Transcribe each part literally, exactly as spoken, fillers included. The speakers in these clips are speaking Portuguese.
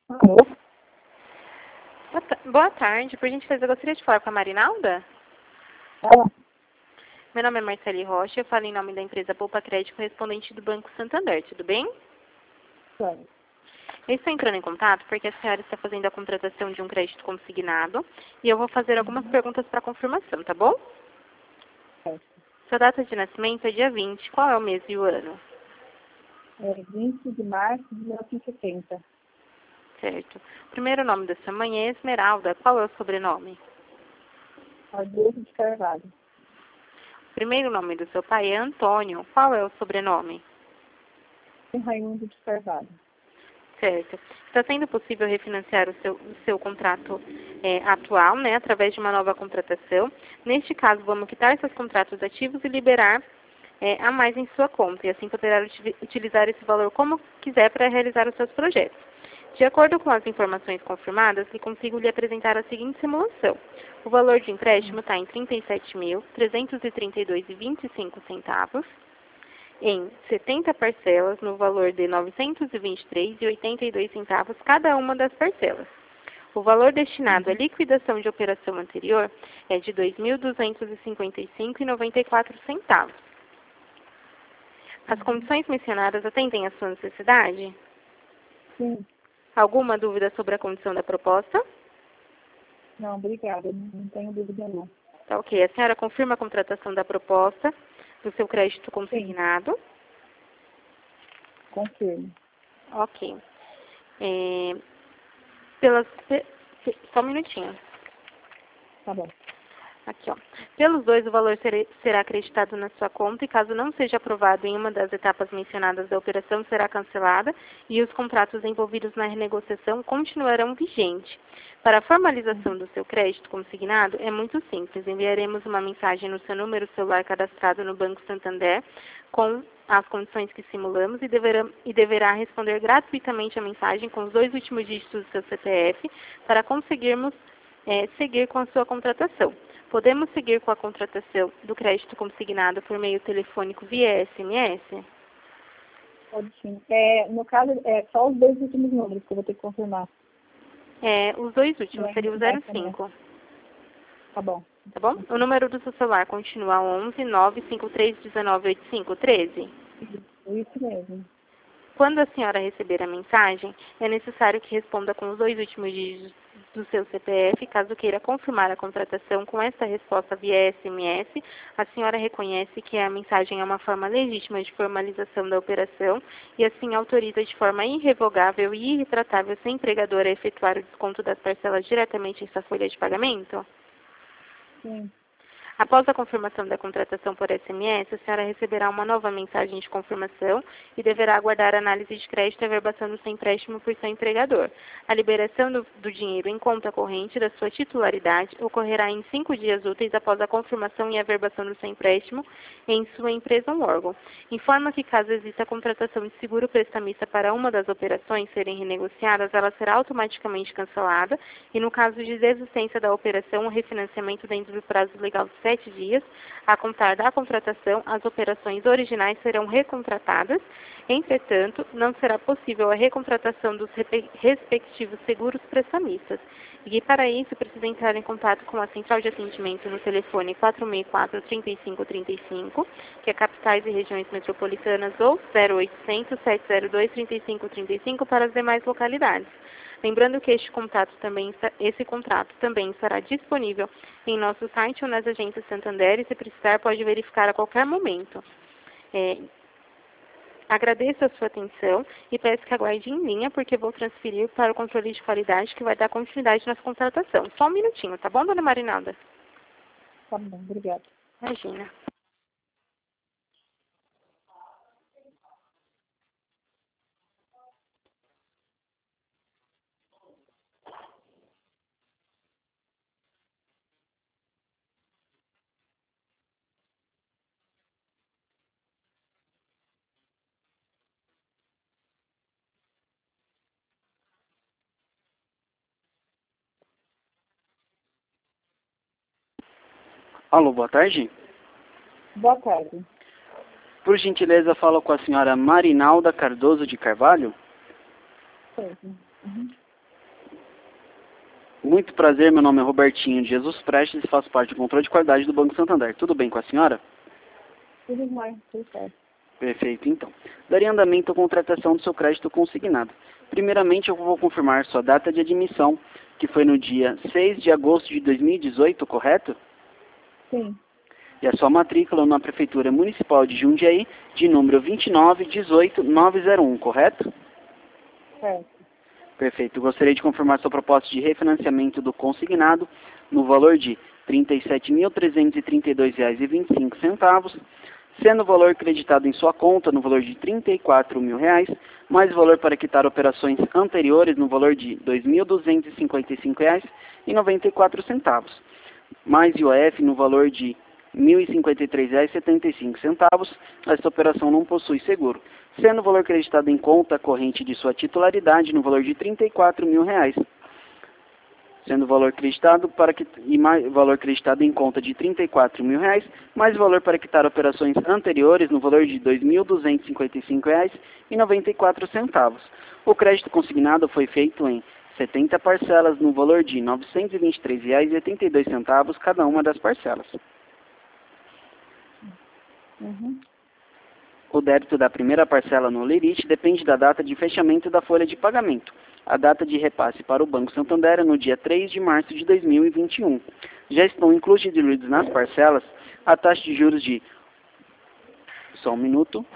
Alô? Boa ta- Boa tarde, por gentileza, eu gostaria de falar com a Marinalda? Ela? Meu nome é Marcele Rocha, eu falo em nome da empresa Poupa Crédito, correspondente do Banco Santander, tudo bem? Sério. Eu estou entrando em contato porque a senhora está fazendo a contratação de um crédito consignado e eu vou fazer algumas perguntas para confirmação, tá bom? Certo. Sua data de nascimento é dia vinte, qual é o mês e o ano? É vinte de março de mil novecentos e setenta. Certo. O primeiro nome da sua mãe é Esmeralda, qual é o sobrenome? Cardoso de Carvalho. O primeiro nome do seu pai é Antônio, qual é o sobrenome? E Raimundo de Carvalho. Certo. Está sendo possível refinanciar o seu, o seu contrato é, atual, né, através de uma nova contratação. Neste caso, vamos quitar seus contratos ativos e liberar é, a mais em sua conta, e assim poderá uti- utilizar esse valor como quiser para realizar os seus projetos. De acordo com as informações confirmadas, eu consigo lhe apresentar a seguinte simulação. O valor de empréstimo está em trinta e sete mil, trezentos e trinta e dois reais e vinte e cinco centavos. Em setenta parcelas no valor de novecentos e vinte e três reais e oitenta e dois centavos cada uma das parcelas. O valor destinado à liquidação de operação anterior é de dois mil duzentos e cinquenta e cinco reais e noventa e quatro centavos. As condições mencionadas atendem à sua necessidade? Sim. Alguma dúvida sobre a condição da proposta? Não, obrigada. Não não tenho dúvida não. Tá ok. A senhora confirma a contratação da proposta do seu crédito Sim, consignado? confirmo. Ok. É, pelas, pe- pe- só um minutinho. Tá bom. Aqui, ó. Pelos dois, o valor sere- será acreditado na sua conta e, caso não seja aprovado em uma das etapas mencionadas da operação, será cancelada e os contratos envolvidos na renegociação continuarão vigentes. Para a formalização do seu crédito consignado, é muito simples. Enviaremos uma mensagem no seu número celular cadastrado no Banco Santander com as condições que simulamos e deverá, e deverá responder gratuitamente a mensagem com os dois últimos dígitos do seu C P F para conseguirmos é, seguir com a sua contratação. Podemos seguir com a contratação do crédito consignado por meio telefônico via S M S? Pode sim. É, no caso, é só os dois últimos números que eu vou ter que confirmar. É, os dois últimos, Não é seria o no zero S M S. cinco, Tá bom. tá bom? O número do seu celular continua onze nove cinco três um nove oito cinco um três. Isso mesmo. Quando a senhora receber a mensagem, é necessário que responda com os dois últimos dígitos do seu C P F. Caso queira confirmar a contratação com esta resposta via S M S, a senhora reconhece que a mensagem é uma forma legítima de formalização da operação e assim autoriza de forma irrevogável e irretratável seu empregador a efetuar o desconto das parcelas diretamente em sua folha de pagamento? Sim. Após a confirmação da contratação por S M S, a senhora receberá uma nova mensagem de confirmação e deverá aguardar a análise de crédito e averbação do seu empréstimo por seu empregador. A liberação do, do dinheiro em conta corrente da sua titularidade ocorrerá em cinco dias úteis após a confirmação e averbação do seu empréstimo em sua empresa ou órgão. Informa que caso exista a contratação de seguro prestamista para uma das operações serem renegociadas, ela será automaticamente cancelada e, no caso de desistência da operação, o refinanciamento dentro do prazo legal de sete dias, a contar da contratação, as operações originais serão recontratadas. Entretanto, não será possível a recontratação dos respectivos seguros prestamistas. E para isso, precisa entrar em contato com a central de atendimento no telefone quatro seis quatro, três cinco três cinco, que é capitais e regiões metropolitanas, ou zero oitocentos, sete zero dois, três cinco três cinco para as demais localidades. Lembrando que este contrato também, esse contrato também estará disponível em nosso site ou nas agências Santander e, se precisar, pode verificar a qualquer momento. É, agradeço a sua atenção e peço que aguarde em linha, porque vou transferir para o controle de qualidade que vai dar continuidade na contratação. Só um minutinho, tá bom, dona Marinalda? Tá bom, obrigada. Imagina. Alô, boa tarde. Boa tarde. Por gentileza, falo com a senhora Marinalda Cardoso de Carvalho. Certo. Uhum. Muito prazer, meu nome é Robertinho de Jesus Prestes e faço parte do controle de qualidade do Banco Santander. Tudo bem com a senhora? Tudo bem, tudo certo. Perfeito, então. Daria andamento à contratação do seu crédito consignado. Primeiramente, eu vou confirmar sua data de admissão, que foi no dia seis de agosto de dois mil e dezoito, correto? Sim. E a sua matrícula na Prefeitura Municipal de Jundiaí, de número vinte e nove dezoito nove zero um, correto? Certo. Perfeito. Gostaria de confirmar sua proposta de refinanciamento do consignado no valor de trinta e sete mil trezentos e trinta e dois reais e vinte e cinco centavos, sendo o valor creditado em sua conta no valor de trinta e quatro mil reais, mais o valor para quitar operações anteriores no valor de dois mil duzentos e cinquenta e cinco reais e noventa e quatro centavos, mais I O F no valor de mil e cinquenta e três reais e setenta e cinco centavos. Esta operação não possui seguro, sendo o valor creditado em conta corrente de sua titularidade no valor de trinta e quatro mil reais, sendo o valor creditado para que e mais valor creditado em conta de trinta e quatro mil reais, mais o valor para quitar operações anteriores no valor de dois mil duzentos e cinquenta e cinco reais e noventa e quatro centavos. O crédito consignado foi feito em setenta parcelas no valor de novecentos e vinte e três reais e oitenta e dois centavos cada uma das parcelas. Uhum. O débito da primeira parcela no limite depende da data de fechamento da folha de pagamento. A data de repasse para o Banco Santander é no dia três de março de dois mil e vinte e um. Já estão incluídos nas parcelas a taxa de juros de... Só um minuto.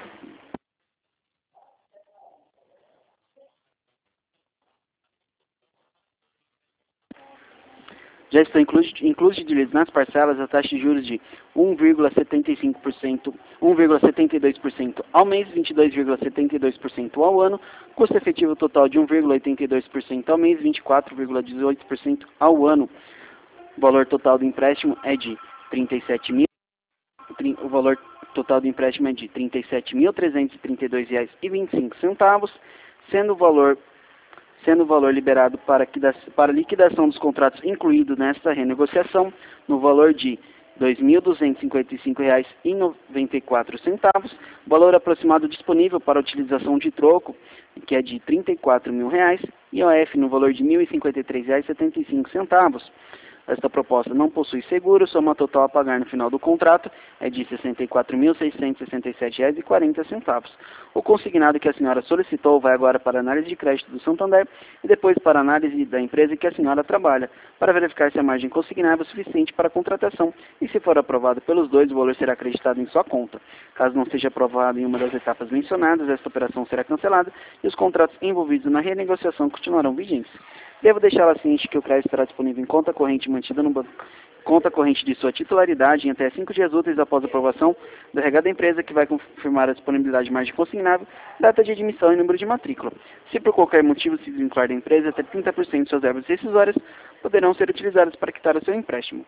Já estão incluídos nas parcelas a taxa de juros de um vírgula setenta e cinco por cento, um vírgula setenta e dois por cento ao mês, vinte e dois vírgula setenta e dois por cento ao ano, custo efetivo total de um vírgula oitenta e dois por cento ao mês, vinte e quatro vírgula dezoito por cento ao ano. O valor total do empréstimo é de trinta e sete mil, o valor total do empréstimo é de trinta e sete mil trezentos e trinta e dois reais e vinte e cinco centavos, sendo o valor sendo o valor liberado para, para liquidação dos contratos incluído nesta renegociação no valor de dois mil duzentos e cinquenta e cinco reais e noventa e quatro centavos, valor aproximado disponível para utilização de troco, que é de trinta e quatro mil reais, e I O F no valor de mil e cinquenta e três reais e setenta e cinco centavos. Esta proposta não possui seguro, soma total a pagar no final do contrato é de sessenta e quatro mil seiscentos e sessenta e sete reais e quarenta centavos. O consignado que a senhora solicitou vai agora para a análise de crédito do Santander e depois para a análise da empresa que a senhora trabalha, para verificar se a margem consignável é suficiente para a contratação e, se for aprovado pelos dois, o valor será acreditado em sua conta. Caso não seja aprovado em uma das etapas mencionadas, esta operação será cancelada e os contratos envolvidos na renegociação continuarão vigentes. Devo deixá-la ciente que o crédito estará disponível em conta corrente mantida no banco, conta corrente de sua titularidade em até cinco dias úteis após a aprovação do R H da empresa, que vai confirmar a disponibilidade de margem consignável, data de admissão e número de matrícula. Se por qualquer motivo se desvincular da empresa, até trinta por cento de suas verbas rescisórias poderão ser utilizadas para quitar o seu empréstimo.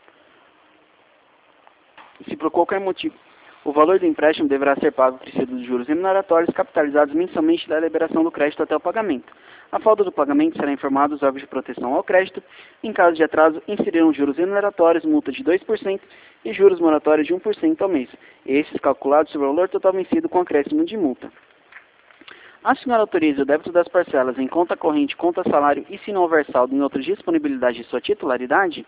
Se por qualquer motivo o valor do empréstimo deverá ser pago por de juros remuneratórios capitalizados mensalmente da liberação do crédito até o pagamento. A falta do pagamento será informado aos órgãos de proteção ao crédito. Em caso de atraso, inserirão juros remuneratórios, multa de dois por cento e juros moratórios de um por cento ao mês. Esses calculados sobre o valor total vencido com acréscimo de multa. A senhora autoriza o débito das parcelas em conta corrente, conta salário e, se não houver saldo, em outras disponibilidades de sua titularidade?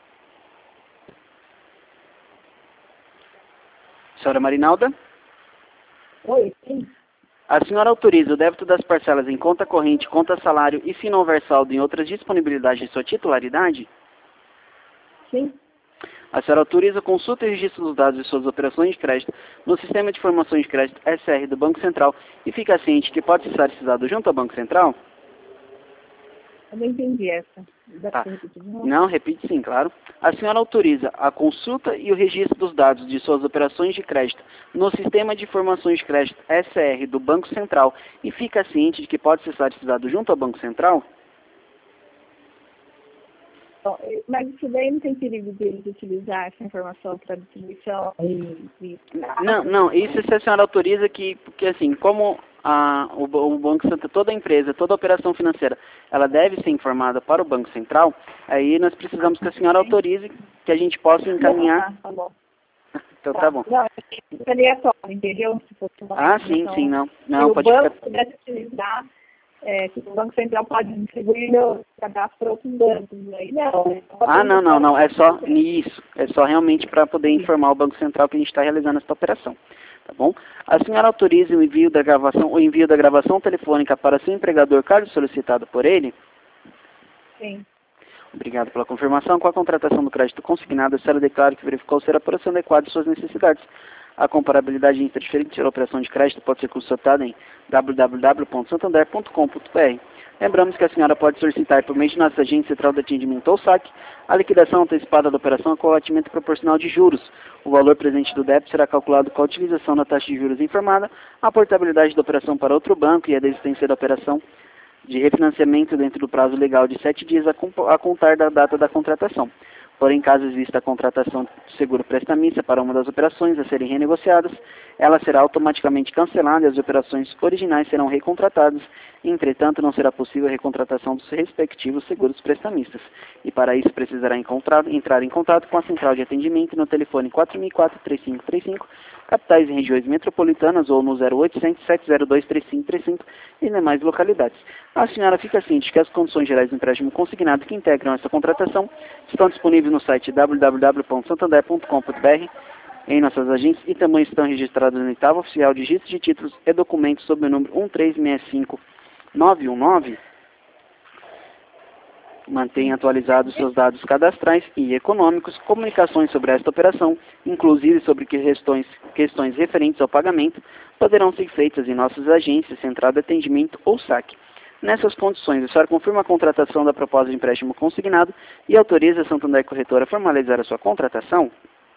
Senhora Marinalda? Oi, sim. A senhora autoriza o débito das parcelas em conta corrente, conta salário e, se não houver saldo, em outras disponibilidades de sua titularidade? Sim. A senhora autoriza a consulta e registro dos dados de suas operações de crédito no Sistema de Informações de Crédito S R do Banco Central e fica ciente que pode ser solicitado junto ao Banco Central? Eu não entendi essa. Dá Tá. pra repetir de novo? Não, repite sim, claro. A senhora autoriza a consulta e o registro dos dados de suas operações de crédito no Sistema de Informações de Crédito S R do Banco Central e fica ciente de que pode ser solicitado junto ao Banco Central? Bom, eh, mas isso daí não tem perigo deles utilizar essa informação para distribuição e, e... Não, não, isso se a senhora autoriza que, porque assim, como a, o, o Banco Central, toda empresa, toda operação financeira, ela deve ser informada para o Banco Central, aí nós precisamos que a senhora autorize que a gente possa encaminhar. Ah, tá bom. Então tá bom. Não, é aleatório, entendeu? Se fosse uma Ah, sim, informação- sim, não. Se Não, o pode banco ficar. pudesse utilizar é, que o Banco Central pode distribuir meu cadastro para outros bancos. Aí não. Ah, não, não, não. É só isso. É só realmente para poder informar o Banco Central que a gente está realizando essa operação. Tá bom? A senhora autoriza o envio da gravação, o envio da gravação telefônica para seu empregador, caso solicitado por ele? Sim. Obrigado pela confirmação. Com a contratação do crédito consignado, a senhora declara que verificou ser a apuração adequada de suas necessidades. A comparabilidade entre diferentes operações de crédito pode ser consultada em w w w ponto santander ponto com ponto b r. Lembramos que a senhora pode solicitar por meio de nossa agência central de atendimento ou saque a liquidação antecipada da operação com abatimento proporcional de juros. O valor presente do débito será calculado com a utilização da taxa de juros informada, a portabilidade da operação para outro banco e a desistência da operação de refinanciamento dentro do prazo legal de sete dias a, a contar da data da contratação. Porém, caso exista a contratação de seguro prestamista para uma das operações a serem renegociadas, ela será automaticamente cancelada e as operações originais serão recontratadas. Entretanto, não será possível a recontratação dos respectivos seguros prestamistas. E para isso precisará encontrar, entrar em contato com a central de atendimento no telefone quatro mil e quatro, três cinco três cinco, capitais e regiões metropolitanas ou no zero oitocentos, sete zero dois, três cinco três cinco e demais localidades. A senhora fica ciente que as condições gerais do empréstimo consignado que integram essa contratação estão disponíveis no site w w w ponto santander ponto com ponto b r, em nossas agências, e também estão registradas no oitavo oficial de registro de títulos e documentos sob o número um três seis cinco nove um nove. Mantenha atualizados seus dados cadastrais e econômicos, comunicações sobre esta operação, inclusive sobre questões, questões referentes ao pagamento, poderão ser feitas em nossas agências, central de atendimento ou saque. Nessas condições, a senhora confirma a contratação da proposta de empréstimo consignado e autoriza a Santander Corretora a formalizar a sua contratação?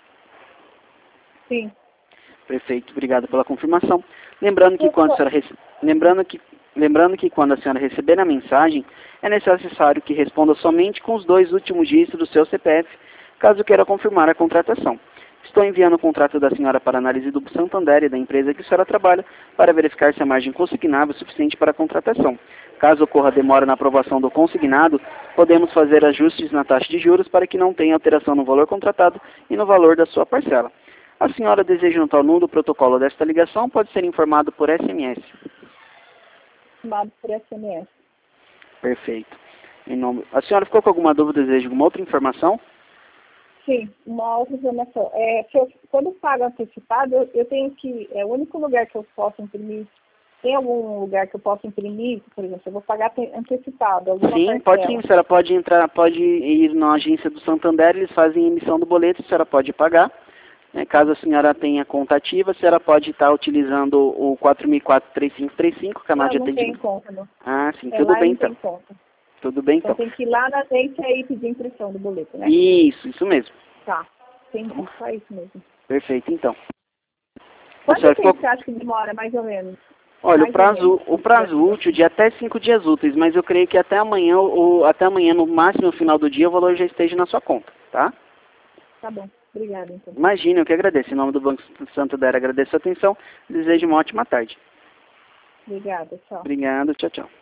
Sim. Perfeito, obrigado pela confirmação. Lembrando que quando a senhora rece... lembrando que lembrando que quando a senhora receber a mensagem, é necessário que responda somente com os dois últimos dígitos do seu C P F, caso queira confirmar a contratação. Estou enviando o contrato da senhora para análise do Santander e da empresa que a senhora trabalha para verificar se a margem consignável é suficiente para a contratação. Caso ocorra demora na aprovação do consignado, podemos fazer ajustes na taxa de juros para que não tenha alteração no valor contratado e no valor da sua parcela. A senhora deseja notar o número do protocolo desta ligação, pode ser informado por S M S. Informado por S M S. Perfeito. Em nome... A senhora ficou com alguma dúvida, deseja alguma outra informação? Sim, uma outra informação. É, que eu, quando eu pago antecipado, eu, eu tenho que... É o único lugar que eu posso imprimir. Tem algum lugar que eu possa imprimir, por exemplo, eu vou pagar antecipado? Sim, parcela. pode sim. A senhora pode entrar, pode ir na agência do Santander, eles fazem emissão do boleto, a senhora pode pagar. Né? Caso a senhora tenha conta ativa, a senhora pode estar utilizando o quatro mil e quatro, três cinco três cinco, canal de atendimento. Não tem conta, não. Ah, sim, é, tudo bem não então. Tem conta. Tudo bem então. Então tem que ir lá na agência e pedir impressão do boleto, né? Isso, isso mesmo. Tá, entendi, só isso mesmo. Perfeito, então. Quanto senhora tempo ficou... você acha que demora, mais ou menos? Olha, mais o prazo, o prazo útil de até cinco dias úteis, mas eu creio que até amanhã, ou até amanhã, no máximo, no final do dia, o valor já esteja na sua conta, tá? Tá bom, obrigada então. Imagina, eu que agradeço. Em nome do Banco Santander, agradeço a atenção. Desejo uma ótima tarde. Obrigada, tchau. Obrigado, tchau, tchau.